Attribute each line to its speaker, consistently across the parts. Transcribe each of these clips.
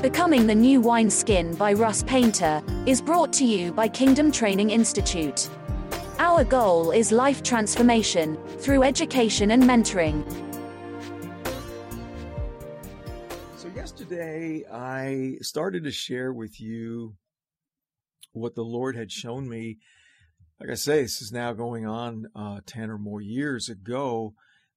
Speaker 1: Becoming the New Wineskin by Russ Painter is brought to you by Kingdom Training Institute. Our goal is life transformation through education and mentoring.
Speaker 2: So yesterday I started to share with you what the Lord had shown me. Like I say, this is now going on 10 or more years ago,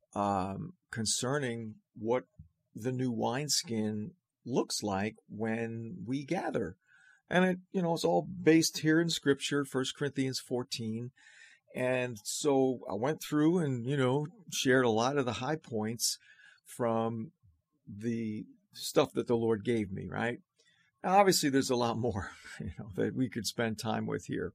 Speaker 2: concerning what the new wineskin looks like when we gather. And it's all based here in Scripture, 1 Corinthians 14. And so I went through and, shared a lot of the high points from the stuff that the Lord gave me, right? Now, obviously, there's a lot more, that we could spend time with here.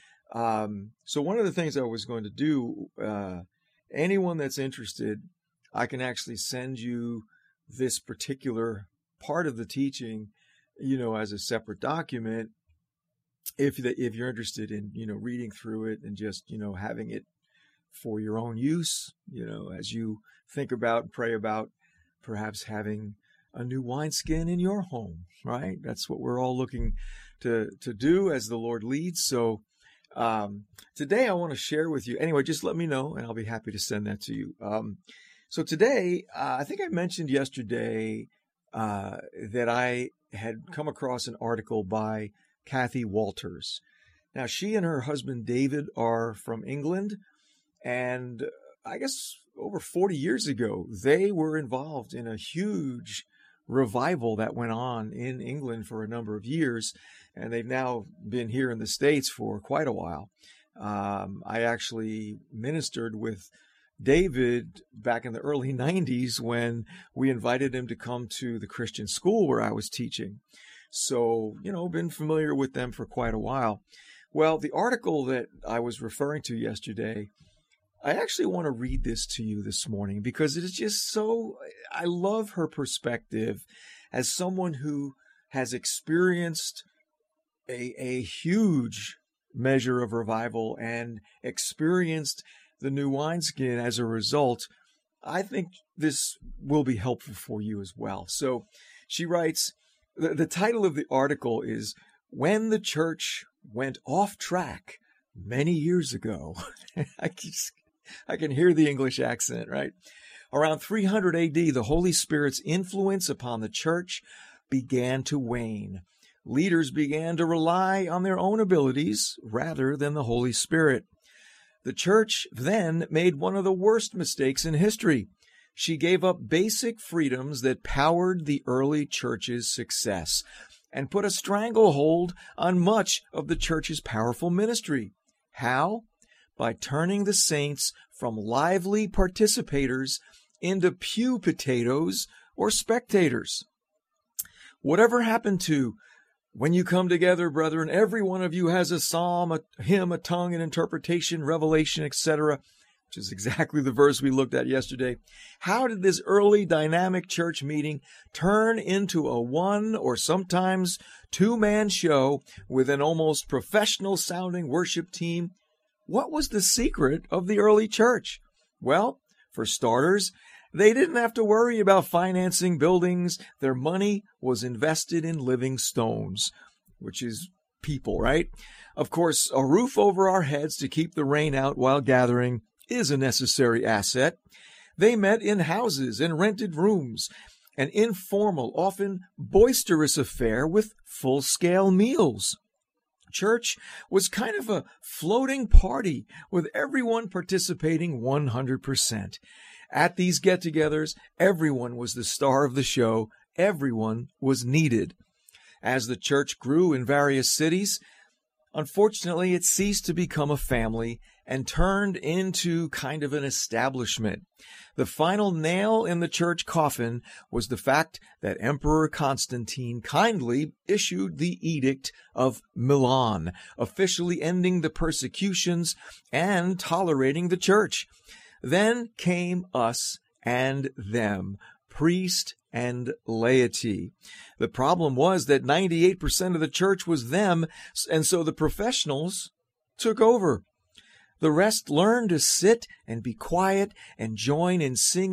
Speaker 2: So one of the things I was going to do, anyone that's interested, I can actually send you this particular part of the teaching, as a separate document, if you're interested in, reading through it and just, having it for your own use, as you think about and pray about perhaps having a new wineskin in your home, right? That's what we're all looking to do as the Lord leads. So today I want to share with you, anyway, just let me know and I'll be happy to send that to you. So today, I think I mentioned yesterday that I had come across an article by Kathy Walters. Now, she and her husband David are from England, and I guess over 40 years ago, they were involved in a huge revival that went on in England for a number of years, and they've now been here in the States for quite a while. I actually ministered with David back in the early 90s when we invited him to come to the Christian school where I was teaching. So, been familiar with them for quite a while. Well, the article that I was referring to yesterday, I actually want to read this to you this morning because it is just I love her perspective as someone who has experienced a huge measure of revival and experienced the new wineskin as a result. I think this will be helpful for you as well. So she writes, the title of the article is When the Church Went Off Track Many Years Ago. I can hear the English accent, right? Around 300 AD, the Holy Spirit's influence upon the church began to wane. Leaders began to rely on their own abilities rather than the Holy Spirit. The church then made one of the worst mistakes in history. She gave up basic freedoms that powered the early church's success and put a stranglehold on much of the church's powerful ministry. How? By turning the saints from lively participators into pew potatoes or spectators. Whatever happened to when you come together, brethren, every one of you has a psalm, a hymn, a tongue, an interpretation, revelation, etc., which is exactly the verse we looked at yesterday. How did this early dynamic church meeting turn into a one or sometimes two-man show with an almost professional-sounding worship team? What was the secret of the early church? Well, for starters, they didn't have to worry about financing buildings. Their money was invested in living stones, which is people, right? Of course, a roof over our heads to keep the rain out while gathering is a necessary asset. They met in houses and rented rooms, an informal, often boisterous affair with full-scale meals. Church was kind of a floating party with everyone participating 100%. At these get-togethers, everyone was the star of the show. Everyone was needed. As the church grew in various cities, unfortunately, it ceased to become a family and turned into kind of an establishment. The final nail in the church coffin was the fact that Emperor Constantine kindly issued the Edict of Milan, officially ending the persecutions and tolerating the church. Then came us and them, priest and laity. The problem was that 98% of the church was them, and so the professionals took over. The rest learned to sit and be quiet and join in singing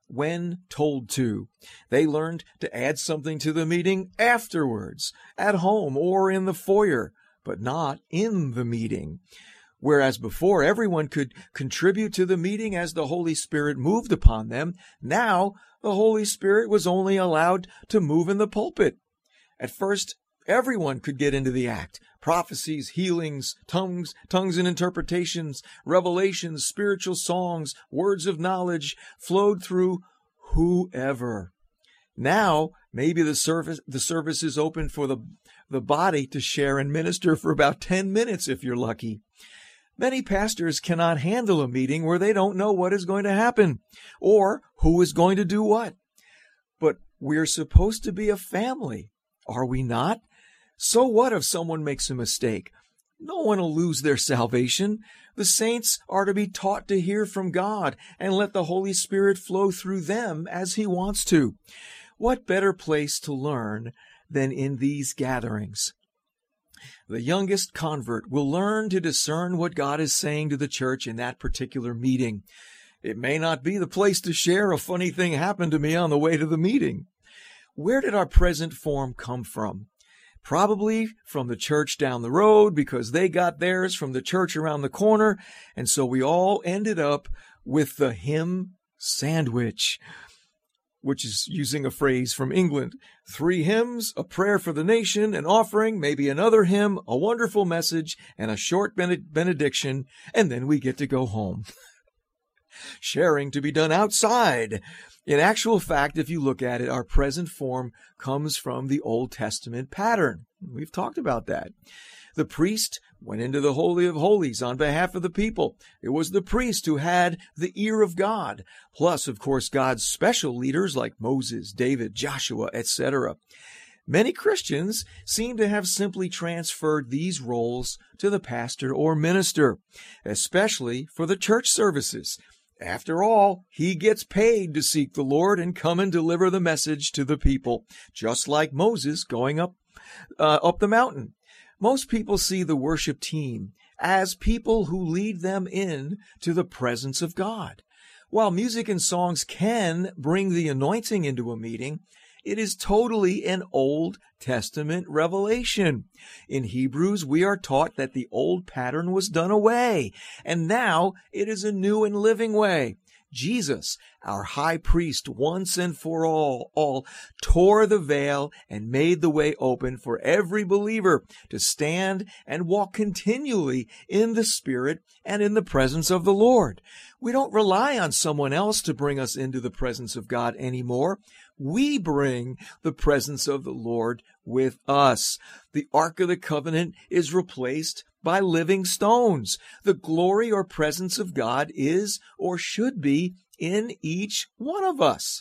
Speaker 2: when told to. They learned to add something to the meeting afterwards, at home or in the foyer, but not in the meeting. Whereas before everyone could contribute to the meeting as the Holy Spirit moved upon them, now the Holy Spirit was only allowed to move in the pulpit. At first, everyone could get into the act. Prophecies, healings, tongues and interpretations, revelations, spiritual songs, words of knowledge flowed through whoever. Now, maybe the service is open for the body to share and minister for about 10 minutes if you're lucky. Many pastors cannot handle a meeting where they don't know what is going to happen or who is going to do what. But we're supposed to be a family, are we not? So what if someone makes a mistake? No one will lose their salvation. The saints are to be taught to hear from God and let the Holy Spirit flow through them as He wants to. What better place to learn than in these gatherings? The youngest convert will learn to discern what God is saying to the church in that particular meeting. It may not be the place to share a funny thing happened to me on the way to the meeting. Where did our present form come from? Probably from the church down the road, because they got theirs from the church around the corner, and so we all ended up with the hymn sandwich, which is using a phrase from England. 3 hymns, a prayer for the nation, an offering, maybe another hymn, a wonderful message, and a short benediction, and then we get to go home. Sharing to be done outside. In actual fact, if you look at it, our present form comes from the Old Testament pattern. We've talked about that. The priest went into the Holy of Holies on behalf of the people. It was the priest who had the ear of God, plus, of course, God's special leaders like Moses, David, Joshua, etc. Many Christians seem to have simply transferred these roles to the pastor or minister, especially for the church services. After all, he gets paid to seek the Lord and come and deliver the message to the people, just like Moses going up the mountain. Most people see the worship team as people who lead them in to the presence of God. While music and songs can bring the anointing into a meeting, it is totally an Old Testament revelation. In Hebrews, we are taught that the old pattern was done away, and now it is a new and living way. Jesus, our high priest, once and for all tore the veil and made the way open for every believer to stand and walk continually in the Spirit and in the presence of the Lord. We don't rely on someone else to bring us into the presence of God anymore. We bring the presence of the Lord with us. The Ark of the Covenant is replaced by living stones. The glory or presence of God is or should be in each one of us.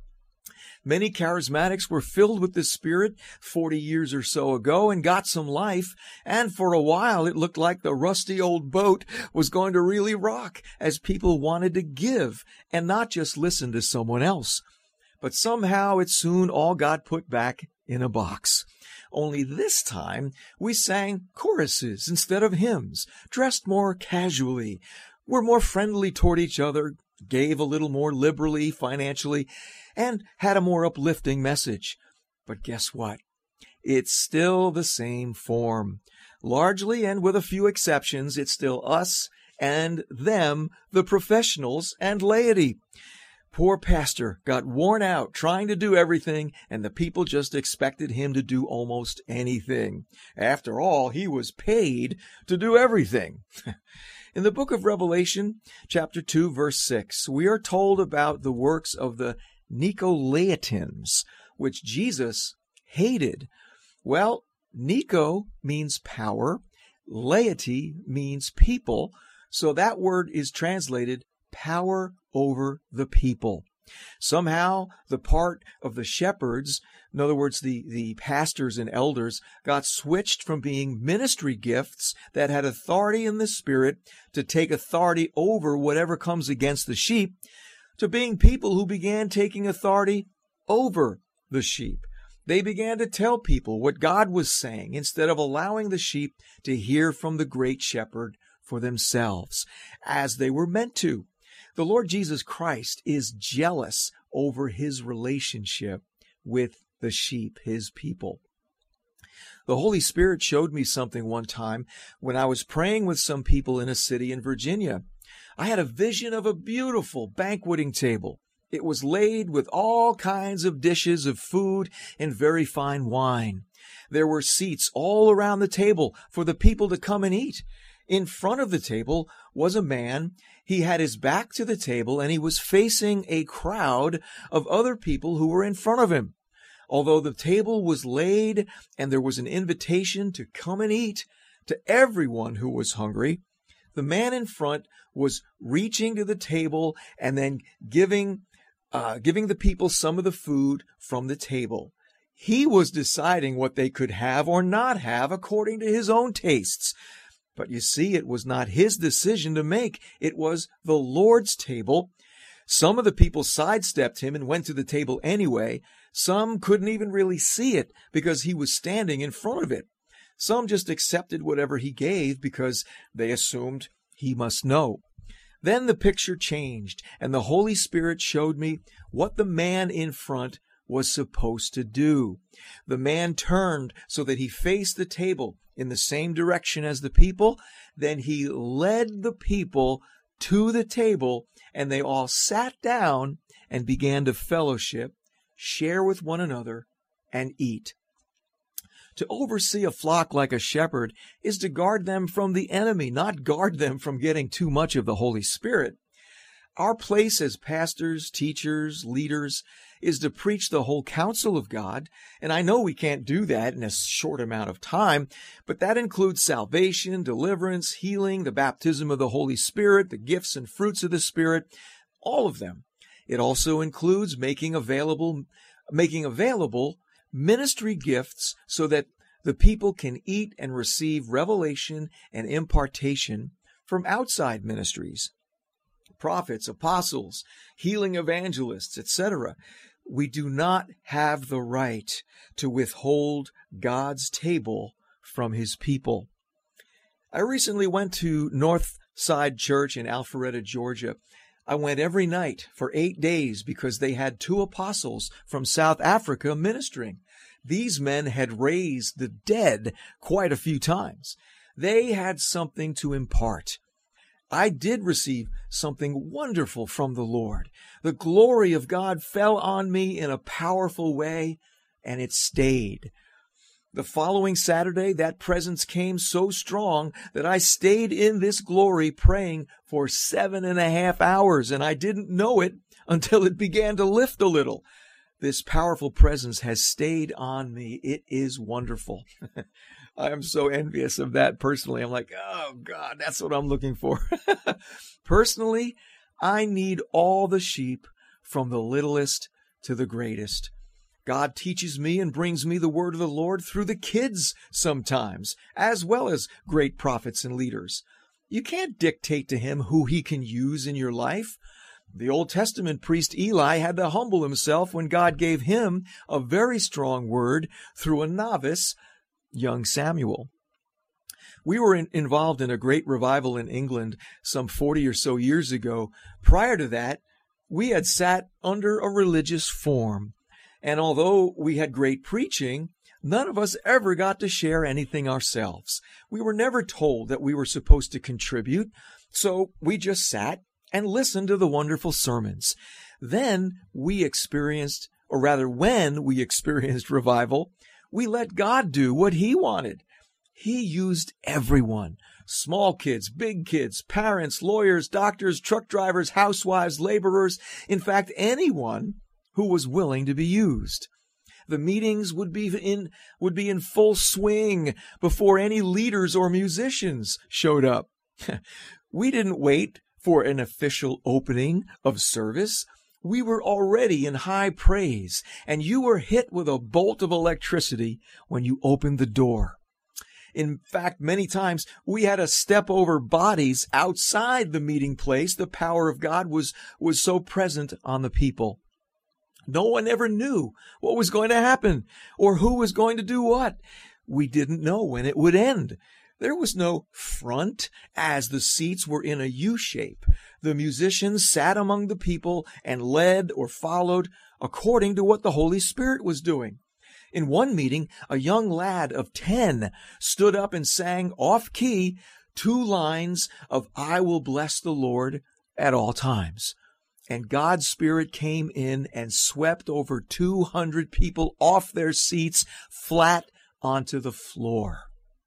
Speaker 2: Many charismatics were filled with the Spirit 40 years or so ago and got some life, and for a while it looked like the rusty old boat was going to really rock as people wanted to give and not just listen to someone else. But somehow it soon all got put back in a box. Only this time we sang choruses instead of hymns, dressed more casually, were more friendly toward each other, gave a little more liberally financially, and had a more uplifting message. But guess what? It's still the same form. Largely, and with a few exceptions, it's still us and them, the professionals and laity. Poor pastor got worn out trying to do everything, and the people just expected him to do almost anything. After all, he was paid to do everything. In the book of Revelation, chapter 2, verse 6, we are told about the works of the Nicolaitans, which Jesus hated. Well, Nico means power, laity means people, so that word is translated power over the people. Somehow, the part of the shepherds, in other words, the pastors and elders, got switched from being ministry gifts that had authority in the Spirit to take authority over whatever comes against the sheep, to being people who began taking authority over the sheep. They began to tell people what God was saying instead of allowing the sheep to hear from the great shepherd for themselves, as they were meant to. The Lord Jesus Christ is jealous over his relationship with the sheep, his people. The Holy Spirit showed me something one time when I was praying with some people in a city in Virginia. I had a vision of a beautiful banqueting table. It was laid with all kinds of dishes of food and very fine wine. There were seats all around the table for the people to come and eat. In front of the table was a man. He had his back to the table, and he was facing a crowd of other people who were in front of him. Although the table was laid and there was an invitation to come and eat to everyone who was hungry, the man in front was reaching to the table and then giving the people some of the food from the table. He was deciding what they could have or not have according to his own tastes. But you see, it was not his decision to make. It was the Lord's table. Some of the people sidestepped him and went to the table anyway. Some couldn't even really see it because he was standing in front of it. Some just accepted whatever he gave because they assumed he must know. Then the picture changed, and the Holy Spirit showed me what the man in front was supposed to do. The man turned so that he faced the table in the same direction as the people. Then he led the people to the table, and they all sat down and began to fellowship, share with one another, and eat. To oversee a flock like a shepherd is to guard them from the enemy, not guard them from getting too much of the Holy Spirit. Our place as pastors, teachers, leaders is to preach the whole counsel of God, and I know we can't do that in a short amount of time, but that includes salvation, deliverance, healing, the baptism of the Holy Spirit, the gifts and fruits of the Spirit, all of them. It also includes making available ministry gifts so that the people can eat and receive revelation and impartation from outside ministries. Prophets, apostles, healing evangelists, etc. We do not have the right to withhold God's table from his people. I recently went to Northside Church in Alpharetta, Georgia. I went every night for 8 days because they had 2 apostles from South Africa ministering. These men had raised the dead quite a few times. They had something to impart. I did receive something wonderful from the Lord. The glory of God fell on me in a powerful way, and it stayed. The following Saturday, that presence came so strong that I stayed in this glory praying for 7.5 hours, and I didn't know it until it began to lift a little. This powerful presence has stayed on me. It is wonderful. I am so envious of that personally. I'm like, oh God, that's what I'm looking for. Personally, I need all the sheep from the littlest to the greatest. God teaches me and brings me the word of the Lord through the kids sometimes, as well as great prophets and leaders. You can't dictate to him who he can use in your life. The Old Testament priest Eli had to humble himself when God gave him a very strong word through a novice, young Samuel. We were involved in a great revival in England some 40 or so years ago. Prior to that, we had sat under a religious form. And although we had great preaching, none of us ever got to share anything ourselves. We were never told that we were supposed to contribute, so we just sat and listened to the wonderful sermons. Then we experienced, or rather when we experienced revival, we let God do what he wanted. He used everyone, small kids, big kids, parents, lawyers, doctors, truck drivers, housewives, laborers, in fact, anyone who was willing to be used. The meetings would be in full swing before any leaders or musicians showed up. We didn't wait for an official opening of service. We were already in high praise, and you were hit with a bolt of electricity when you opened the door. In fact, many times we had to step over bodies outside the meeting place. The power of God was so present on the people. No one ever knew what was going to happen or who was going to do what. We didn't know when it would end. There was no front, as the seats were in a U shape. The musicians sat among the people and led or followed according to what the Holy Spirit was doing. In one meeting, a young lad of 10 stood up and sang off-key 2 lines of "I Will Bless the Lord at All Times." And God's Spirit came in and swept over 200 people off their seats flat onto the floor.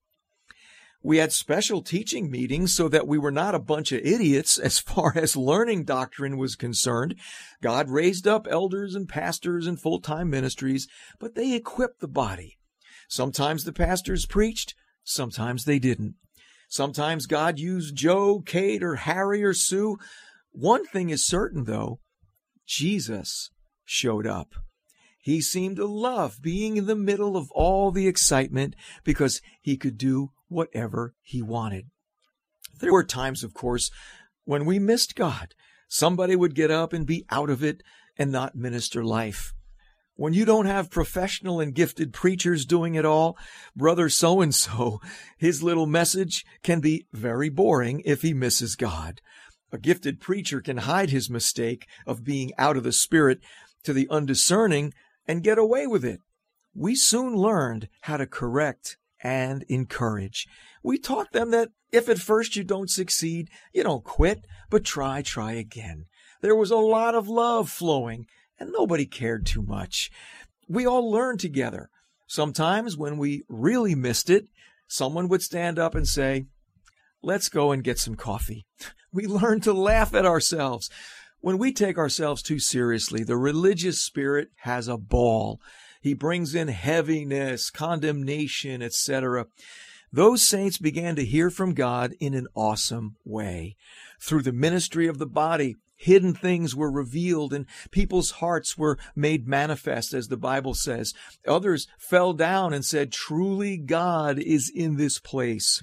Speaker 2: We had special teaching meetings so that we were not a bunch of idiots as far as learning doctrine was concerned. God raised up elders and pastors and full-time ministries, but they equipped the body. Sometimes the pastors preached, sometimes they didn't. Sometimes God used Joe, Kate, or Harry, or Sue. One thing is certain, though, Jesus showed up. He seemed to love being in the middle of all the excitement because he could do whatever he wanted. There were times, of course, when we missed God. Somebody would get up and be out of it and not minister life. When you don't have professional and gifted preachers doing it all, brother so-and-so, his little message can be very boring if he misses God. A gifted preacher can hide his mistake of being out of the Spirit to the undiscerning and get away with it. We soon learned how to correct and encourage. We taught them that if at first you don't succeed, you don't quit, but try again. There was a lot of love flowing, and nobody cared too much. We all learned together. Sometimes when we really missed it, someone would stand up and say, "Let's go and get some coffee." We learned to laugh at ourselves. When we take ourselves too seriously, the religious spirit has a ball. He brings in heaviness, condemnation, etc. Those saints began to hear from God in an awesome way. Through the ministry of the body, hidden things were revealed and people's hearts were made manifest, as the Bible says. Others fell down and said, "Truly God is in this place."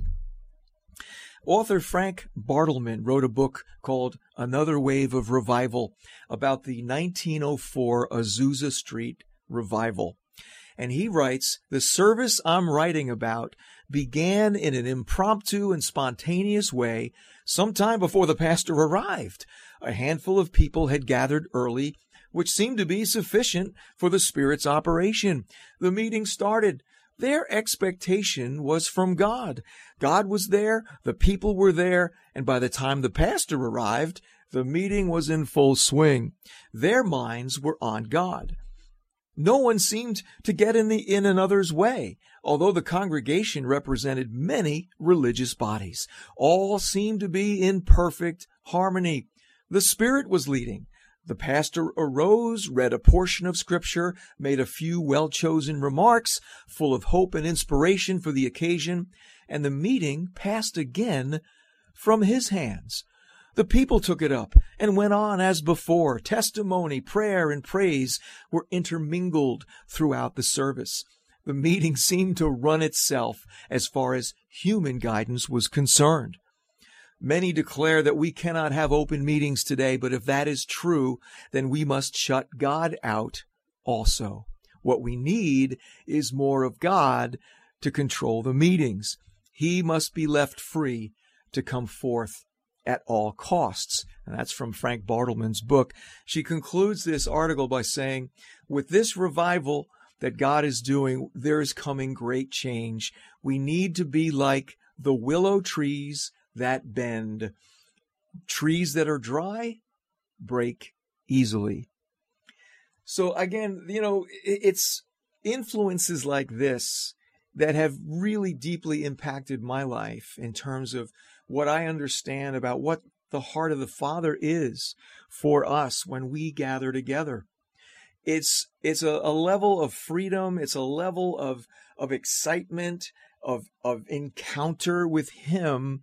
Speaker 2: Author Frank Bartleman wrote a book called Another Wave of Revival about the 1904 Azusa Street revival. And he writes, "The service I'm writing about began in an impromptu and spontaneous way sometime before the pastor arrived. A handful of people had gathered early, which seemed to be sufficient for the Spirit's operation. The meeting started. Their expectation was from God. God was there, the people were there, and by the time the pastor arrived, the meeting was in full swing. Their minds were on God. No one seemed to get in another's way, although the congregation represented many religious bodies. All seemed to be in perfect harmony. The Spirit was leading. The pastor arose, read a portion of Scripture, made a few well-chosen remarks, full of hope and inspiration for the occasion, and the meeting passed again from his hands. The people took it up and went on as before. Testimony, prayer, and praise were intermingled throughout the service. The meeting seemed to run itself as far as human guidance was concerned. Many declare that we cannot have open meetings today, but if that is true, then we must shut God out also. What we need is more of God to control the meetings. He must be left free to come forth at all costs. And that's from Frank Bartleman's book. She concludes this article by saying, with this revival that God is doing, there is coming great change. We need to be like the willow trees that bend. Trees that are dry break easily. So again, it's influences like this that have really deeply impacted my life in terms of what I understand about what the heart of the Father is for us when we gather together. It's a level of freedom. It's a level of excitement, of encounter with Him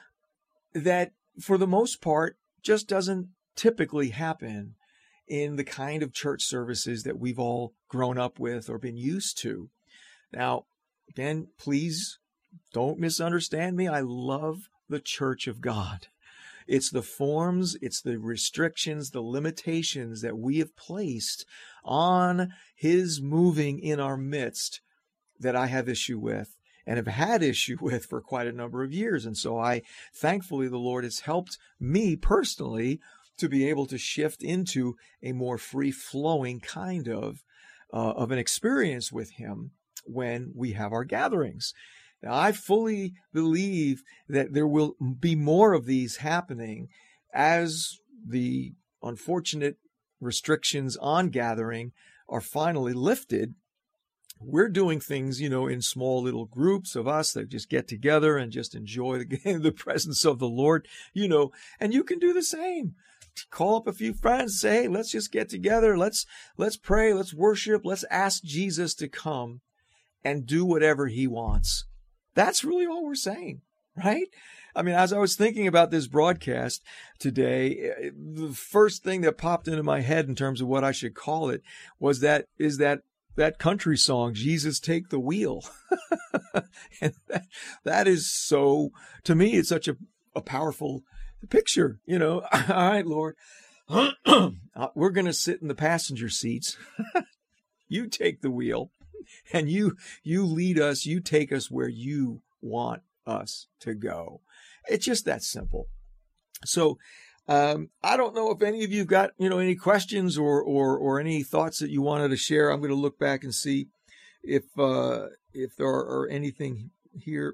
Speaker 2: that for the most part just doesn't typically happen in the kind of church services that we've all grown up with or been used to. Now, again, please don't misunderstand me. I love the church of God. It's the forms, it's the restrictions, the limitations that we have placed on His moving in our midst that I have issue with. and have had issue with for quite a number of years. And so thankfully, the Lord has helped me personally to be able to shift into a more free-flowing kind of an experience with Him when we have our gatherings. Now, I fully believe that there will be more of these happening as the unfortunate restrictions on gathering are finally lifted. We're doing things, in small little groups of us that just get together and just enjoy the presence of the Lord, and you can do the same. Call up a few friends, say, hey, let's just get together. Let's pray. Let's worship. Let's ask Jesus to come and do whatever He wants. That's really all we're saying, right? I mean, as I was thinking about this broadcast today, the first thing that popped into my head in terms of what I should call it is that country song, Jesus Take the Wheel. And that is so, to me, it's such a powerful picture, All right, Lord, we're going to sit in the passenger seats. You take the wheel. And you lead us, you take us where you want us to go. It's just that simple. So I don't know if any of you got, any questions or any thoughts that you wanted to share. I'm going to look back and see if there are anything here.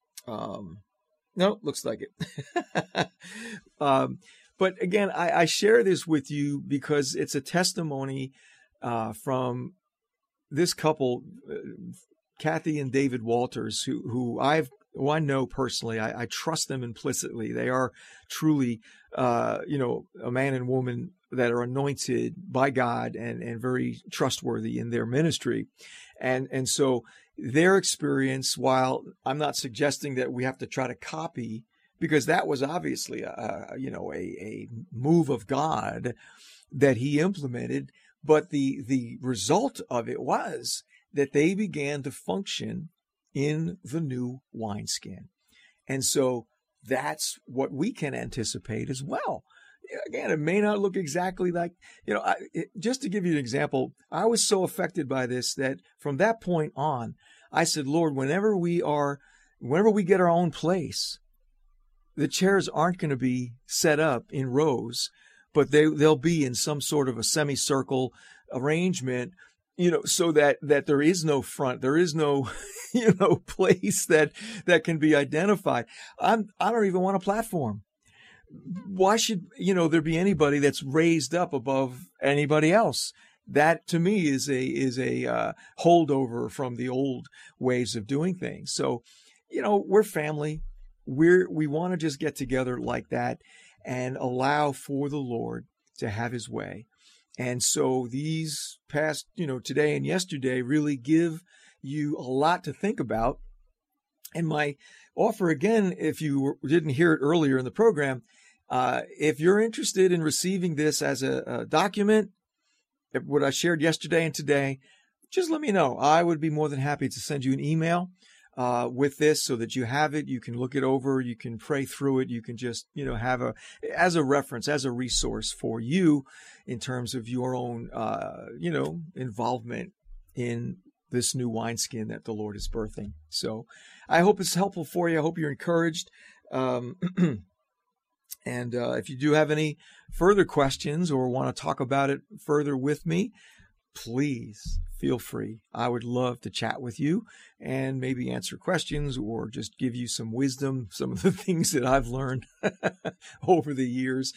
Speaker 2: No, looks like it. But again, I share this with you because it's a testimony from this couple, Kathy and David Walters, who I know personally. I trust them implicitly. They are truly, a man and woman that are anointed by God and very trustworthy in their ministry. And so their experience, while I'm not suggesting that we have to try to copy, because that was obviously a move of God that He implemented. But the result of it was that they began to function in the new wineskin. And so that's what we can anticipate as well. Again, it may not look exactly like, just to give you an example, I was so affected by this that from that point on, I said, Lord, whenever we get our own place, the chairs aren't going to be set up in rows, but they'll be in some sort of a semicircle arrangement, so that there is no front, there is no, place that can be identified. I don't even want a platform. Why should, there be anybody that's raised up above anybody else? That to me is a holdover from the old ways of doing things. So, we're family. We want to just get together like that and allow for the Lord to have His way. And so these past, today and yesterday really give you a lot to think about. And my offer again, if you didn't hear it earlier in the program, if you're interested in receiving this as a document, what I shared yesterday and today, just let me know. I would be more than happy to send you an email with this so that you have it. You can look it over. You can pray through it. You can just, have as a reference, as a resource for you in terms of your own, involvement in this new wineskin that the Lord is birthing. So I hope it's helpful for you. I hope you're encouraged. And if you do have any further questions or want to talk about it further with me, please feel free. I would love to chat with you and maybe answer questions or just give you some wisdom, some of the things that I've learned over the years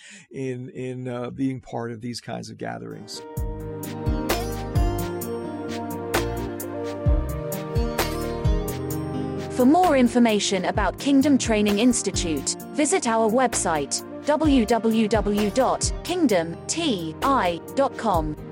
Speaker 2: in being part of these kinds of gatherings.
Speaker 1: For more information about Kingdom Training Institute, visit our website, www.kingdomti.com.